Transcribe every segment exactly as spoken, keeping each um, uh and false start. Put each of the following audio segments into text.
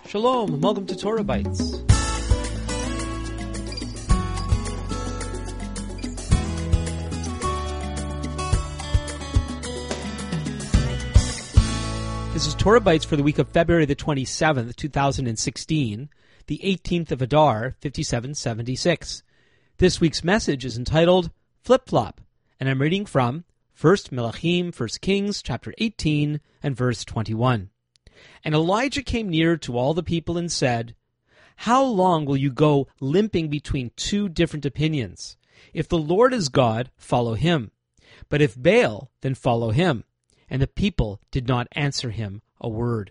Shalom, and welcome to Torah Bites. This is Torah Bites for the week of February the twenty-seventh, two thousand sixteen, the eighteenth of Adar, fifty-seven seventy-six. This week's message is entitled Flip Flop, and I'm reading from First Melachim, First Kings, chapter eighteen, and verse twenty-one. And Elijah came near to all the people and said, How long will you go limping between two different opinions? If the Lord is God, follow him. But if Baal, then follow him. And the people did not answer him a word.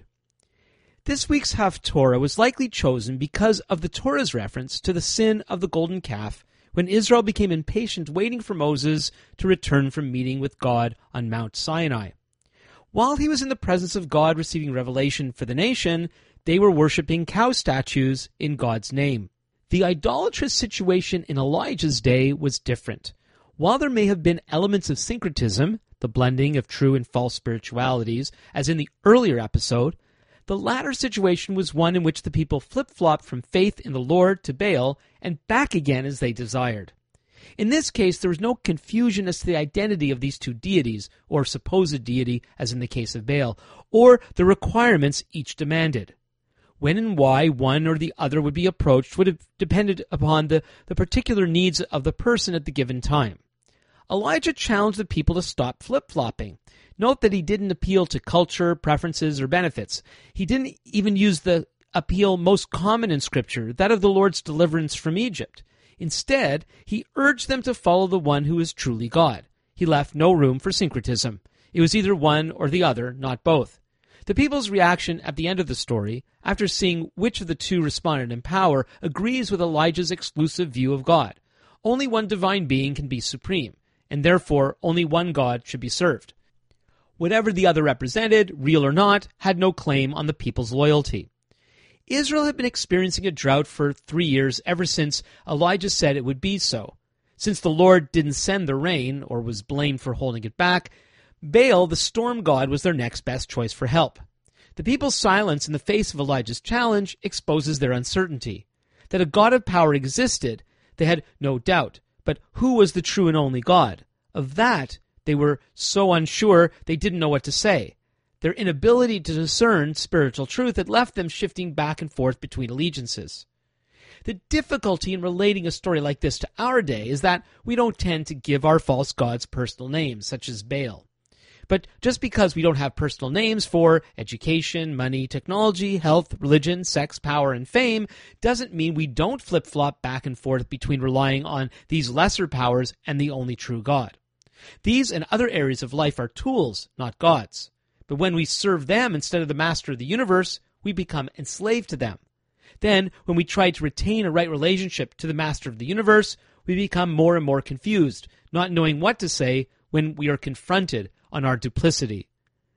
This week's Haftorah was likely chosen because of the Torah's reference to the sin of the golden calf when Israel became impatient waiting for Moses to return from meeting with God on Mount Sinai. While he was in the presence of God receiving revelation for the nation, they were worshiping cow statues in God's name. The idolatrous situation in Elijah's day was different. While there may have been elements of syncretism, the blending of true and false spiritualities, as in the earlier episode, the latter situation was one in which the people flip-flopped from faith in the Lord to Baal and back again as they desired. In this case, there was no confusion as to the identity of these two deities, or supposed deity, as in the case of Baal, or the requirements each demanded. When and why one or the other would be approached would have depended upon the, the particular needs of the person at the given time. Elijah challenged the people to stop flip-flopping. Note that he didn't appeal to culture, preferences, or benefits. He didn't even use the appeal most common in Scripture, that of the Lord's deliverance from Egypt. Instead, he urged them to follow the one who is truly God. He left no room for syncretism. It was either one or the other, not both. The people's reaction at the end of the story, after seeing which of the two responded in power, agrees with Elijah's exclusive view of God. Only one divine being can be supreme, and therefore only one God should be served. Whatever the other represented, real or not, had no claim on the people's loyalty. Israel had been experiencing a drought for three years ever since Elijah said it would be so. Since the Lord didn't send the rain, or was blamed for holding it back, Baal, the storm god, was their next best choice for help. The people's silence in the face of Elijah's challenge exposes their uncertainty. That a God of power existed, they had no doubt, but who was the true and only God? Of that, they were so unsure they didn't know what to say. Their inability to discern spiritual truth had left them shifting back and forth between allegiances. The difficulty in relating a story like this to our day is that we don't tend to give our false gods personal names, such as Baal. But just because we don't have personal names for education, money, technology, health, religion, sex, power, and fame, doesn't mean we don't flip-flop back and forth between relying on these lesser powers and the only true God. These and other areas of life are tools, not gods. But when we serve them instead of the master of the universe, we become enslaved to them. Then, when we try to retain a right relationship to the master of the universe, we become more and more confused, not knowing what to say when we are confronted on our duplicity.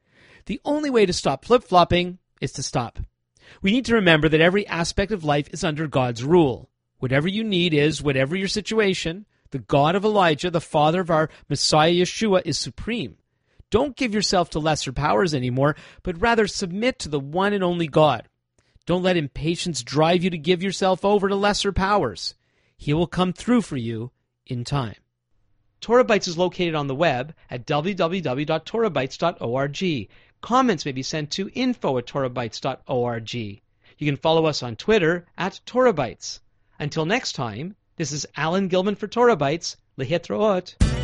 The only way to stop flip-flopping is to stop. We need to remember that every aspect of life is under God's rule. Whatever you need is, whatever your situation, the God of Elijah, the father of our Messiah Yeshua, is supreme. Don't give yourself to lesser powers anymore, but rather submit to the one and only God. Don't let impatience drive you to give yourself over to lesser powers. He will come through for you in time. Torah Bites is located on the web at w w w dot torah bites dot org. Comments may be sent to info at torah bites dot org. You can follow us on Twitter at Torah Bites. Until next time, this is Alan Gilman for Torah Bites. Lehitraot.